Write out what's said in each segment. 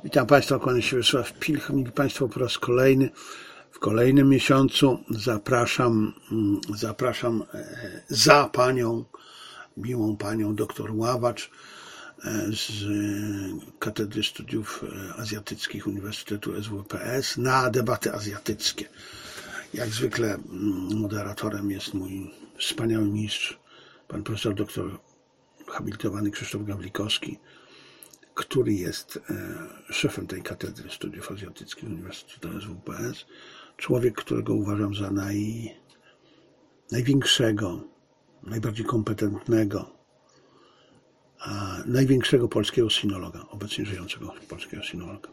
Witam Państwa, kłaniam się Wiesław Pilch. Mili Państwo, po raz kolejny, w kolejnym miesiącu zapraszam za Panią, miłą Panią dr Ławacz z Katedry Studiów Azjatyckich Uniwersytetu SWPS na debaty azjatyckie. Jak zwykle moderatorem jest mój wspaniały mistrz, pan profesor doktor habilitowany Krzysztof Gawlikowski, który jest szefem tej Katedry Studiów Azjatyckich Uniwersytetu SWPS. Człowiek, którego uważam za największego, najbardziej kompetentnego, największego polskiego sinologa, obecnie żyjącego polskiego sinologa.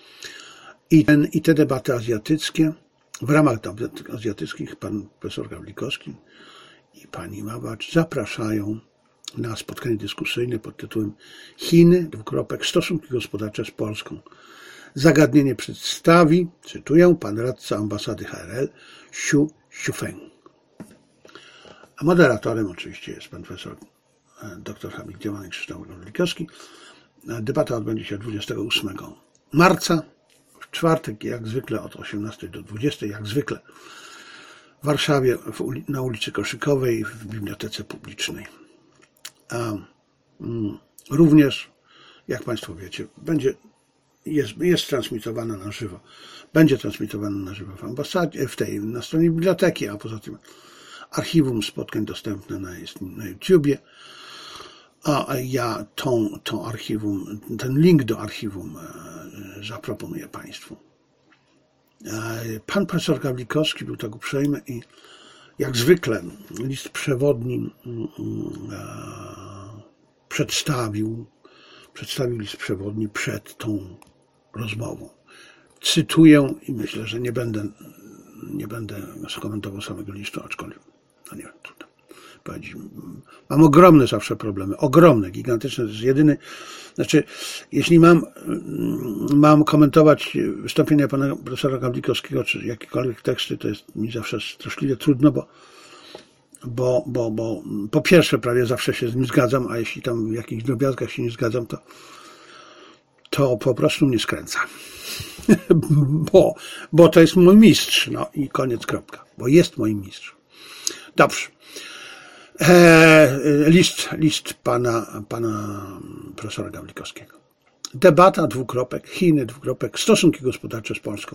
I te debaty azjatyckie, w ramach debat azjatyckich pan profesor Gawlikowski i pani Ławacz zapraszają na spotkanie dyskusyjne pod tytułem Chiny, stosunki gospodarcze z Polską. Zagadnienie przedstawi, cytuję, pan radca ambasady HRL Xu Shufeng. A moderatorem oczywiście jest pan profesor dr habilitowany Krzysztof Gawlikowski. Debata odbędzie się 28 marca, w czwartek, jak zwykle od 18 do 20, jak zwykle w Warszawie na ulicy Koszykowej w Bibliotece Publicznej. Również, jak Państwo wiecie, jest transmitowana na żywo. Będzie transmitowana na żywo w ambasadzie, na stronie biblioteki, a poza tym archiwum spotkań dostępne jest na YouTubie. A ja ten link do archiwum zaproponuję Państwu. Pan profesor Gawlikowski był tak uprzejmy i jak zwykle list przewodni przedstawił list przewodni przed tą rozmową. Cytuję i myślę, że nie będę skomentował samego listu, aczkolwiek nie wiem, trudno powiedzieć. Mam ogromne zawsze problemy, gigantyczne. To jest jedyny, jeśli mam komentować wystąpienia pana profesora Gawlikowskiego, czy jakiekolwiek teksty, to jest mi zawsze straszliwie trudno, bo po pierwsze prawie zawsze się z nim zgadzam, a jeśli tam w jakichś drobiazgach się nie zgadzam, to po prostu mnie skręca. bo to jest mój mistrz, no i koniec, kropka, bo jest moim mistrzem. Dobrze. List pana profesora Gawlikowskiego. Debata, Chiny, stosunki gospodarcze z Polską.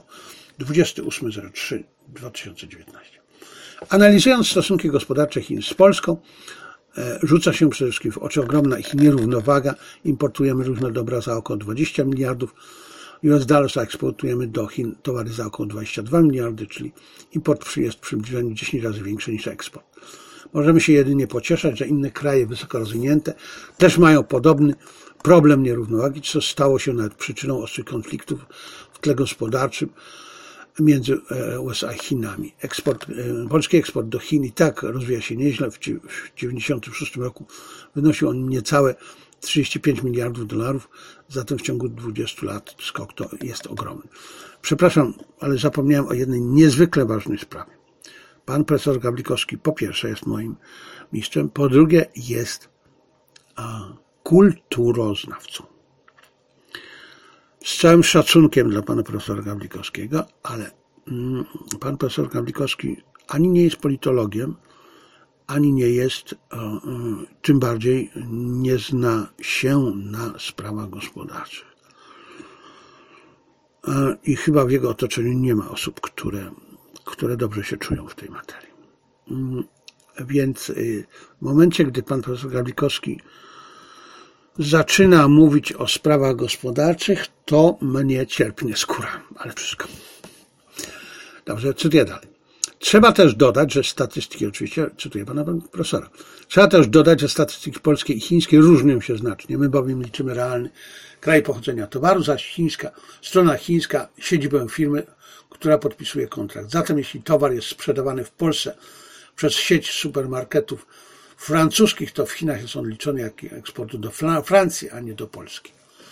28.03.2019. Analizując stosunki gospodarcze Chin z Polską, rzuca się przede wszystkim w oczy ogromna ich nierównowaga. Importujemy różne dobra za około 20 miliardów US dollars, a eksportujemy do Chin towary za około 22 miliardy, czyli import jest w przybliżeniu 10 razy większy niż eksport. Możemy się jedynie pocieszać, że inne kraje wysoko rozwinięte też mają podobny problem nierównowagi, co stało się nawet przyczyną ostrych konfliktów w tle gospodarczym między USA i Chinami. Polski eksport do Chin i tak rozwija się nieźle. W 1996 roku wynosił on niecałe 35 miliardów dolarów, zatem w ciągu 20 lat skok to jest ogromny. Przepraszam, ale zapomniałem o jednej niezwykle ważnej sprawie. Pan profesor Gawlikowski po pierwsze jest moim mistrzem, po drugie jest kulturoznawcą. Z całym szacunkiem dla pana profesora Gawlikowskiego, ale pan profesor Gawlikowski ani nie jest politologiem, ani nie jest, tym bardziej nie zna się na sprawach gospodarczych. I chyba w jego otoczeniu nie ma osób, które dobrze się czują w tej materii. Więc w momencie, gdy pan profesor Gawlikowski zaczyna mówić o sprawach gospodarczych, to mnie cierpnie skóra, ale wszystko. Dobrze, cytuję dalej. Trzeba też dodać, że statystyki, oczywiście cytuję pana profesora, trzeba też dodać, że statystyki polskie i chińskie różnią się znacznie. My bowiem liczymy realny kraj pochodzenia towaru, zaś strona chińska siedzibę firmy, która podpisuje kontrakt. Zatem jeśli towar jest sprzedawany w Polsce przez sieć supermarketów francuskich, to w Chinach jest on liczony jak eksport do Francji, a nie do Polski.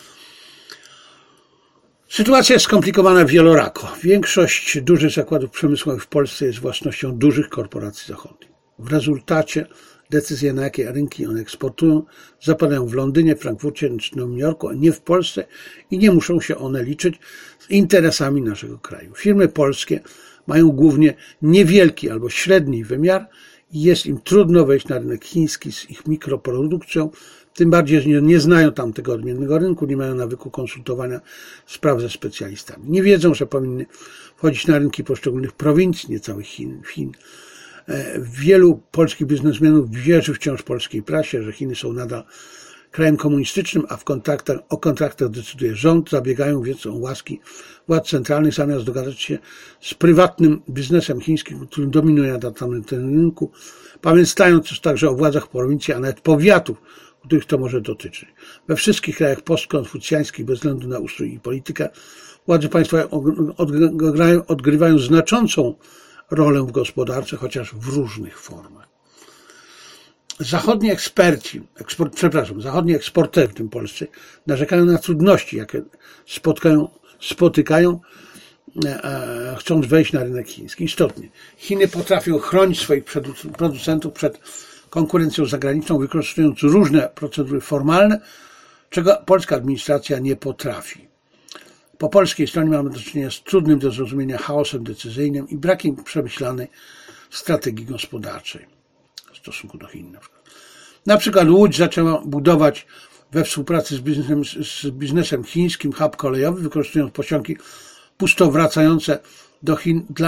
Sytuacja jest skomplikowana wielorako. Większość dużych zakładów przemysłowych w Polsce jest własnością dużych korporacji zachodnich. W rezultacie decyzje, na jakie rynki one eksportują, zapadają w Londynie, Frankfurcie czy Nowym Jorku, a nie w Polsce i nie muszą się one liczyć z interesami naszego kraju. Firmy polskie mają głównie niewielki albo średni wymiar i jest im trudno wejść na rynek chiński z ich mikroprodukcją, tym bardziej, że nie znają tamtego odmiennego rynku, nie mają nawyku konsultowania spraw ze specjalistami. Nie wiedzą, że powinny wchodzić na rynki poszczególnych prowincji, nie całych Chin. Wielu polskich biznesmenów wierzy wciąż polskiej prasie, że Chiny są nadal krajem komunistycznym, a o kontraktach decyduje rząd, zabiegają więc o łaski władz centralnych, zamiast dogadać się z prywatnym biznesem chińskim, który dominuje na danym rynku, pamiętając też także o władzach prowincji, a nawet powiatów, których to może dotyczyć. We wszystkich krajach postkonfucjańskich, bez względu na ustrój i politykę, władze państwa odgrywają znaczącą rolę w gospodarce, chociaż w różnych formach. Zachodni eksporterzy, w tym polscy, narzekają na trudności, jakie spotykają, chcąc wejść na rynek chiński. Istotnie, Chiny potrafią chronić swoich producentów przed konkurencją zagraniczną, wykorzystując różne procedury formalne, czego polska administracja nie potrafi. Po polskiej stronie mamy do czynienia z trudnym do zrozumienia chaosem decyzyjnym i brakiem przemyślanej strategii gospodarczej w stosunku do Chin. Na przykład Łódź zaczęła budować we współpracy z biznesem chińskim hub kolejowy, wykorzystując pociągi pustowracające do Chin dla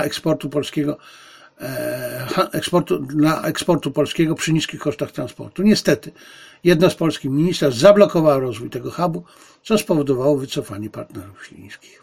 eksportu polskiego przy niskich kosztach transportu. Niestety, jedna z polskich ministerstw zablokowała rozwój tego hubu, co spowodowało wycofanie partnerów chińskich.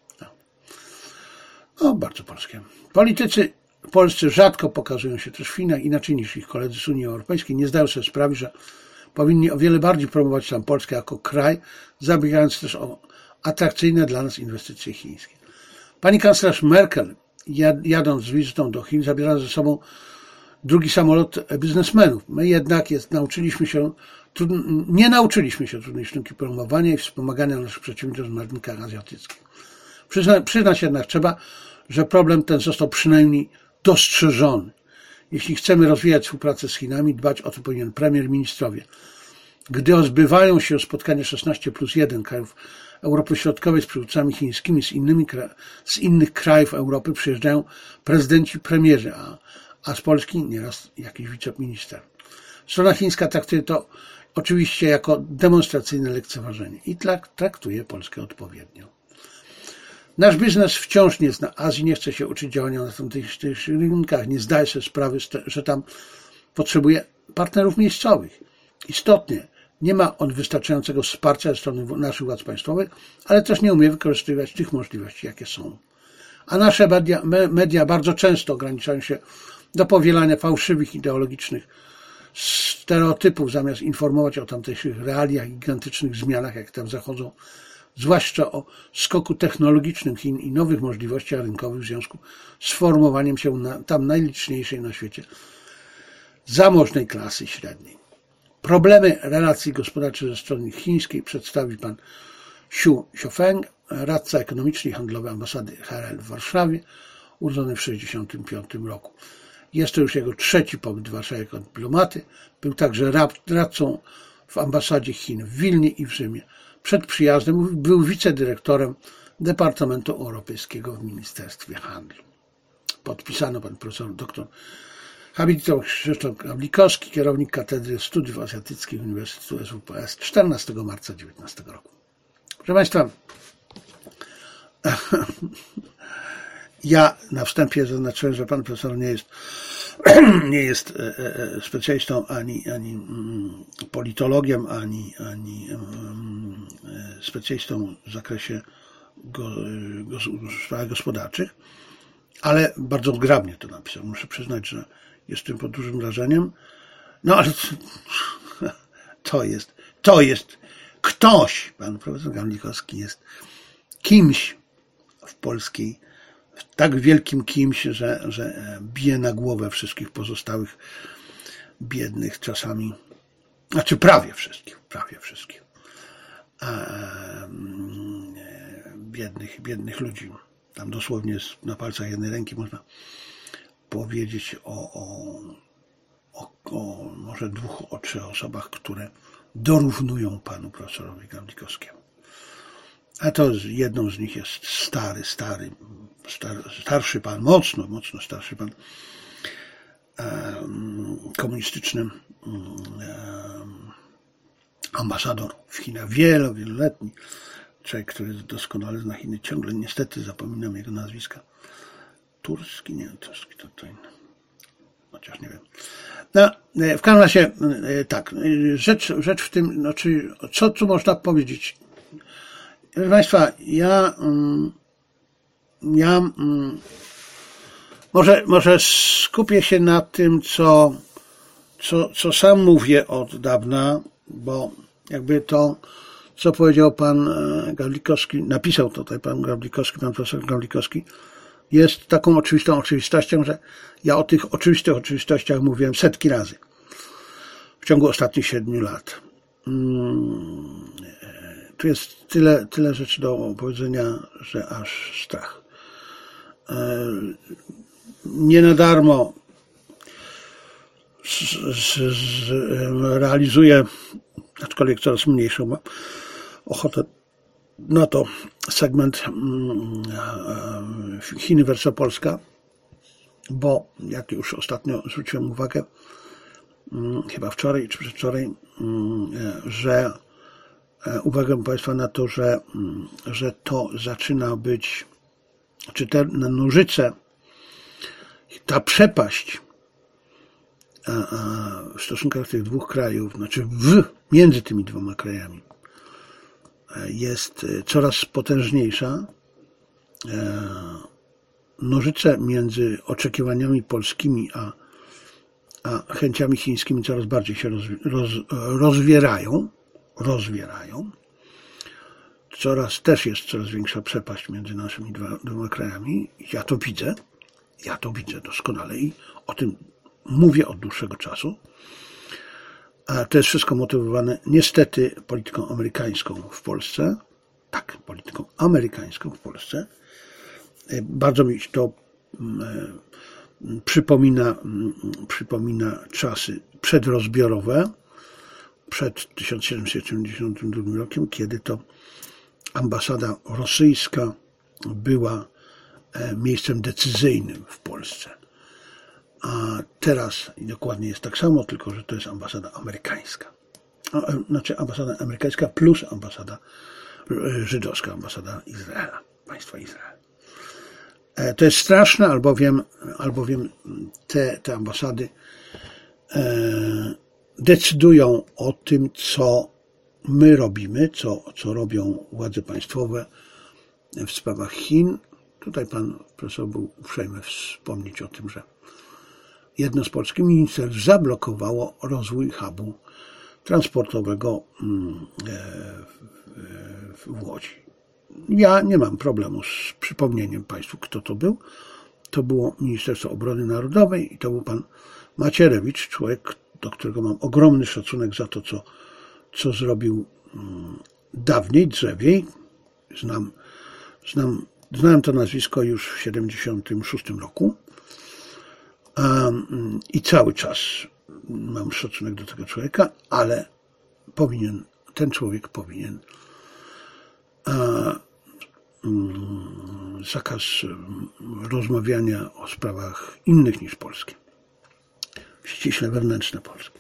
No, bardzo polskie. Politycy polscy rzadko pokazują się też w Chinach, inaczej niż ich koledzy z Unii Europejskiej. Nie zdają sobie sprawy, że powinni o wiele bardziej promować tam Polskę jako kraj, zabiegając też o atrakcyjne dla nas inwestycje chińskie. Pani kanclerz Merkel, jadąc z wizytą do Chin, zabiera ze sobą drugi samolot biznesmenów. My jednak nie nauczyliśmy się trudnej sztuki promowania i wspomagania naszych przedsiębiorstw na rynkach azjatyckich. Przyznać jednak trzeba, że problem ten został przynajmniej dostrzeżony. Jeśli chcemy rozwijać współpracę z Chinami, dbać o to powinien premier ministrowie. Gdy odbywają się spotkania 16+1 krajów Europy Środkowej z przywódcami chińskimi, z innych krajów Europy przyjeżdżają prezydenci, premierzy, a z Polski nieraz jakiś wiceminister. Strona chińska traktuje to oczywiście jako demonstracyjne lekceważenie i traktuje Polskę odpowiednio. Nasz biznes wciąż nie zna Azji, nie chce się uczyć działania na tamtych rynkach, nie zdaje sobie sprawy, że tam potrzebuje partnerów miejscowych. Istotnie, nie ma on wystarczającego wsparcia ze strony naszych władz państwowych, ale też nie umie wykorzystywać tych możliwości, jakie są. A nasze media bardzo często ograniczają się do powielania fałszywych, ideologicznych stereotypów, zamiast informować o tamtejszych realiach i gigantycznych zmianach, jakie tam zachodzą, zwłaszcza o skoku technologicznym Chin i nowych możliwościach rynkowych w związku z formowaniem się tam najliczniejszej na świecie zamożnej klasy średniej. Problemy relacji gospodarczych ze strony chińskiej przedstawi pan Xu Xiaofeng, radca ekonomiczny i handlowy ambasady HRL w Warszawie, urodzony w 1965 roku. Jest to już jego trzeci pobyt w Warszawie jako dyplomaty. Był także radcą w ambasadzie Chin w Wilnie i w Rzymie. Przed przyjazdem był wicedyrektorem Departamentu Europejskiego w Ministerstwie Handlu. Podpisano pan profesor dr habilitował Krzysztof Gawlikowski, kierownik Katedry Studiów Azjatyckich Uniwersytetu SWPS 14 marca 2019 roku. Proszę Państwa, ja na wstępie zaznaczyłem, że pan profesor nie jest specjalistą ani politologiem, ani specjalistą w zakresie spraw gospodarczych, ale bardzo zgrabnie to napisał. Muszę przyznać, że jestem pod dużym wrażeniem. No ale to jest ktoś, pan profesor Gawlikowski jest kimś w polskiej, tak wielkim kimś, że bije na głowę wszystkich pozostałych biednych czasami, znaczy prawie wszystkich biednych ludzi. Tam dosłownie na palcach jednej ręki można powiedzieć o o może 2 o 3 osobach, które dorównują panu profesorowi Gawlikowskiemu. A to jedną z nich jest starszy pan, mocno starszy pan, komunistyczny ambasador w Chinach, wieloletni człowiek, który doskonale zna Chiny, ciągle niestety zapominam jego nazwiska. Turski, nie, Turski to inny. Chociaż nie wiem. No, w każdym razie tak, rzecz w tym, znaczy, co tu można powiedzieć? Proszę Państwa, może skupię się na tym, co sam mówię od dawna, bo jakby to, co powiedział pan Gawlikowski, napisał tutaj pan Gawlikowski, pan profesor Gawlikowski, jest taką oczywistą oczywistością, że ja o tych oczywistych oczywistościach mówiłem setki razy w ciągu ostatnich 7 lat. Tu jest tyle rzeczy do powiedzenia, że aż strach. Nie na darmo realizuję, aczkolwiek coraz mniejszą mam ochotę na to, segment Chiny versus Polska, bo jak już ostatnio zwróciłem uwagę, chyba wczoraj czy przedwczoraj, że uwagę Państwa na to, że to zaczyna być, czy te nożyce, ta przepaść w stosunkach tych 2 krajów, znaczy między tymi 2 krajami, jest coraz potężniejsza. Nożyce między oczekiwaniami polskimi a chęciami chińskimi coraz bardziej się rozwierają. Też jest coraz większa przepaść między naszymi 2 krajami. Ja to widzę doskonale i o tym mówię od dłuższego czasu. A to jest wszystko motywowane niestety polityką amerykańską w Polsce. Tak, polityką amerykańską w Polsce. Bardzo mi to przypomina czasy przedrozbiorowe, przed 1772 rokiem, kiedy to ambasada rosyjska była miejscem decyzyjnym w Polsce. A teraz dokładnie jest tak samo, tylko że to jest ambasada amerykańska. Znaczy ambasada amerykańska plus ambasada żydowska, ambasada Izraela, państwa Izrael. To jest straszne, albowiem te ambasady decydują o tym, co my robimy, co robią władze państwowe w sprawach Chin. Tutaj pan profesor był uprzejmy wspomnieć o tym, że jedno z polskich ministerstw zablokowało rozwój hubu transportowego w Łodzi. Ja nie mam problemu z przypomnieniem Państwu, kto to był. To było Ministerstwo Obrony Narodowej i to był pan Macierewicz, człowiek, do którego mam ogromny szacunek za to, co zrobił dawniej, drzewiej. Znałem to nazwisko już w 1976 roku i cały czas mam szacunek do tego człowieka, ale ten człowiek powinien zakaz rozmawiania o sprawach innych niż polskie, ściśle wewnętrzne polskie,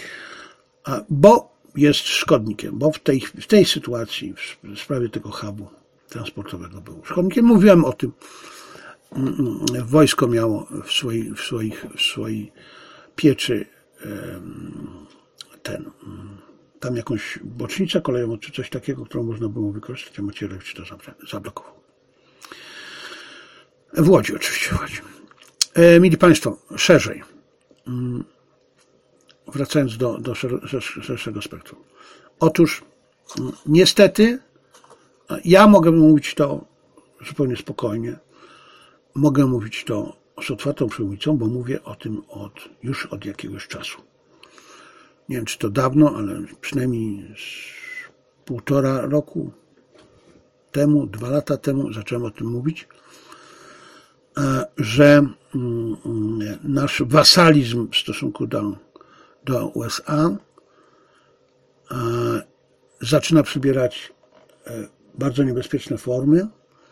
bo jest szkodnikiem, bo w tej sytuacji, w sprawie tego hubu transportowego był szkodnikiem. Mówiłem o tym, wojsko miało w swojej pieczy tam jakąś bocznicę kolejową, czy coś takiego, którą można było wykorzystać, a Macierewicz to zablokował. W Łodzi oczywiście chodzi. Mili Państwo, szerzej. Wracając do szerszego spektrum. Otóż niestety ja mogę mówić to zupełnie spokojnie. Mogę mówić to z otwartą przyłbicą, bo mówię o tym już od jakiegoś czasu. Nie wiem, czy to dawno, ale przynajmniej z 1,5 roku temu, 2 lata temu zacząłem o tym mówić, że nasz wasalizm w stosunku do do USA zaczyna przybierać bardzo niebezpieczne formy,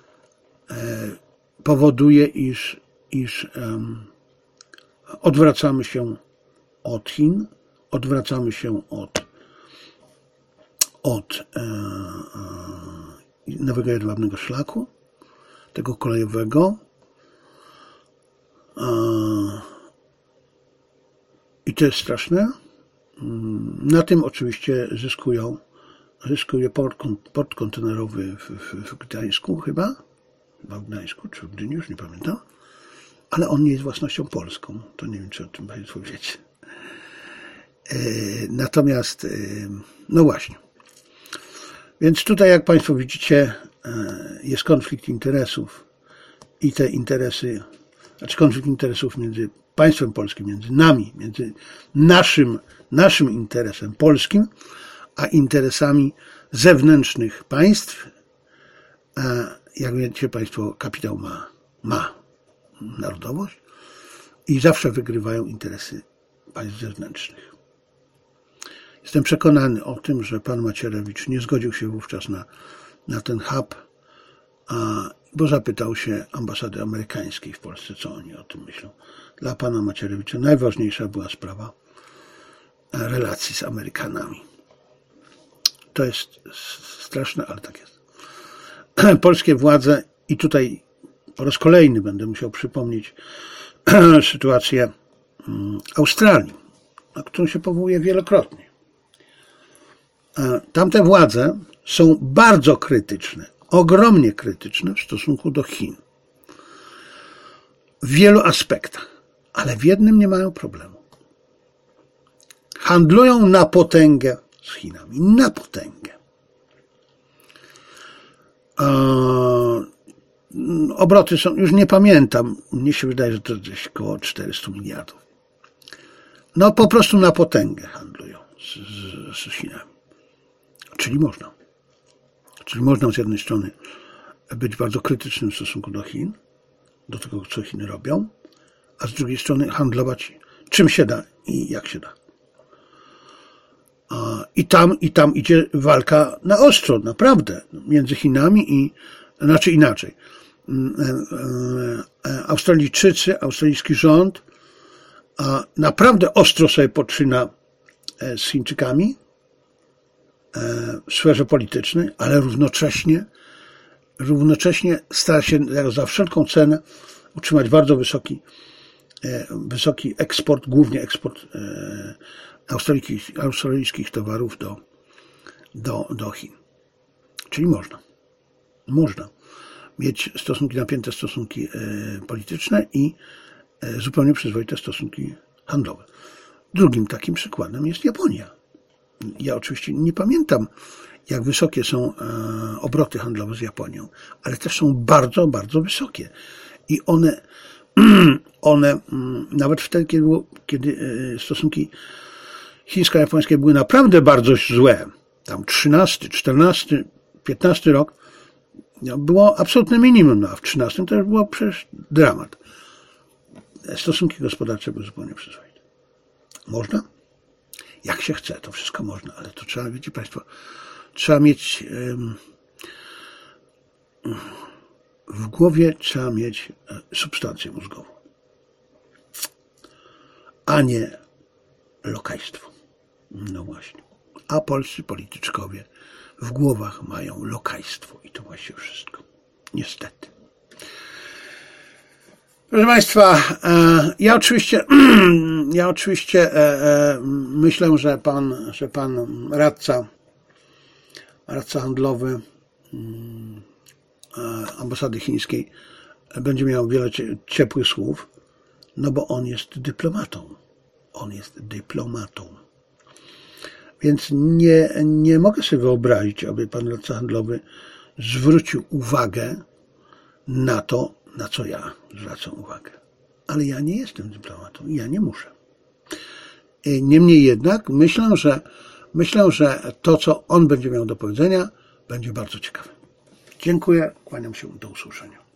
powoduje, iż odwracamy się od Chin, odwracamy się od nowego jedwabnego szlaku, tego kolejowego. I to jest straszne. Na tym oczywiście zyskuje port kontenerowy w Gdańsku chyba, w Gdańsku czy w Gdyni, już nie pamiętam, ale on nie jest własnością polską. To nie wiem, czy o tym Państwo wiecie. Natomiast, no właśnie. Więc tutaj, jak Państwo widzicie, jest konflikt interesów i te interesy, znaczy konflikt interesów między państwem polskim, między nami, między naszym interesem polskim, a interesami zewnętrznych państw. Jak wiecie Państwo, kapitał ma narodowość i zawsze wygrywają interesy państw zewnętrznych. Jestem przekonany o tym, że pan Macierewicz nie zgodził się wówczas na ten hub, bo zapytał się ambasady amerykańskiej w Polsce, co oni o tym myślą. Dla pana Macierewicza najważniejsza była sprawa relacji z Amerykanami. To jest straszne, ale tak jest. Polskie władze, i tutaj po raz kolejny będę musiał przypomnieć sytuację Australii, na którą się powołuję wielokrotnie. Tamte władze są bardzo krytyczne, ogromnie krytyczne w stosunku do Chin. W wielu aspektach, ale w jednym nie mają problemu. Handlują na potęgę z Chinami, na potęgę. Obroty są, już nie pamiętam, mnie się wydaje, że to gdzieś około 400 miliardów. No po prostu na potęgę handlują z Chinami. Czyli można z jednej strony być bardzo krytycznym w stosunku do Chin, do tego, co Chiny robią, a z drugiej strony handlować czym się da i jak się da. I tam idzie walka na ostro, naprawdę, między Chinami i, znaczy inaczej. Australijczycy, australijski rząd naprawdę ostro sobie poczyna z Chińczykami w sferze politycznej, ale równocześnie stara się za wszelką cenę utrzymać bardzo wysoki eksport, głównie eksport australijskich towarów do Chin. Czyli można mieć napięte stosunki polityczne i zupełnie przyzwoite stosunki handlowe. Drugim takim przykładem jest Japonia. Ja oczywiście nie pamiętam, jak wysokie są obroty handlowe z Japonią, ale też są bardzo, bardzo wysokie. I one nawet wtedy, kiedy stosunki chińsko-japońskie były naprawdę bardzo złe, tam 13, 14, 15 rok, było absolutne minimum, a w 13 to już było przecież dramat. Stosunki gospodarcze były zupełnie przyzwoite. Można? Jak się chce, to wszystko można, ale to trzeba, wiecie Państwo, trzeba mieć w głowie, trzeba mieć substancję mózgową, a nie lokajstwo. No właśnie. A polscy polityczkowie w głowach mają lokajstwo i to właśnie wszystko. Niestety. Proszę Państwa, ja oczywiście myślę, że pan radca handlowy ambasady chińskiej będzie miał wiele ciepłych słów, no bo on jest dyplomatą. Więc nie mogę sobie wyobrazić, aby pan radca handlowy zwrócił uwagę na to, na co ja zwracam uwagę. Ale ja nie jestem dyplomatą, ja nie muszę. Niemniej jednak myślę, że to, co on będzie miał do powiedzenia, będzie bardzo ciekawe. Dziękuję, kłaniam się, do usłyszenia.